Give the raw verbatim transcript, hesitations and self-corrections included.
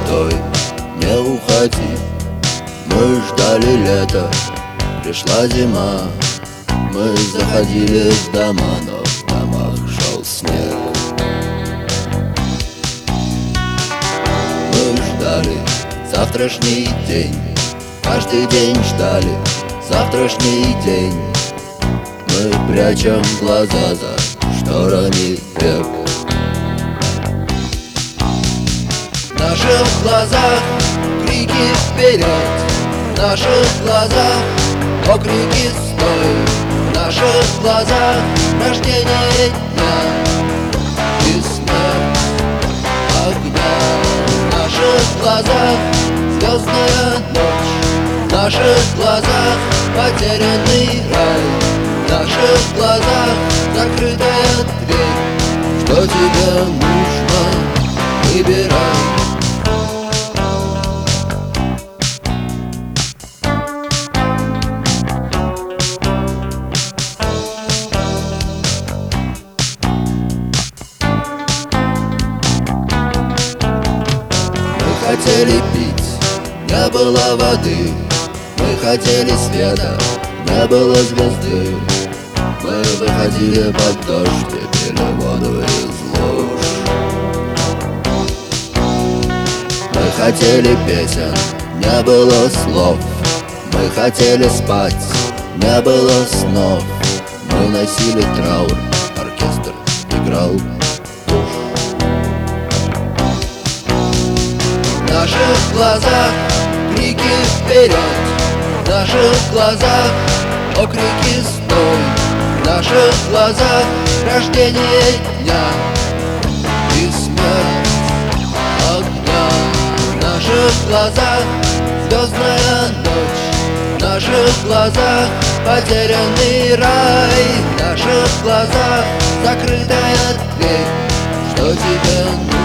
стой, не уходи. Мы ждали лета, пришла зима. Мы заходили в дома, но в домах шел снег. Мы ждали завтрашний день, каждый день ждали завтрашний день. Мы прячем глаза за шторами век. В наших глазах крики вперед, в наших глазах окрики стой. В наших глазах рождение дня и смерть огня. В наших глазах звездная ночь, в наших глазах потерянный рай, в наших глазах закрытая дверь. Что тебе нужно, выбирай. Мы хотели пить, не было воды. Мы хотели света, не было звезды. Мы выходили под дождь и пили воду из луж. Мы хотели песен, не было слов. Мы хотели спать, не было снов. Мы носили траур, оркестр играл. В наших глазах крики вперед, в наших глазах окрики стой. В наших глазах рождение дня и смерть огня. В наших глазах звездная ночь, в наших глазах потерянный рай, в наших глазах закрытая дверь. Что тебе нужно?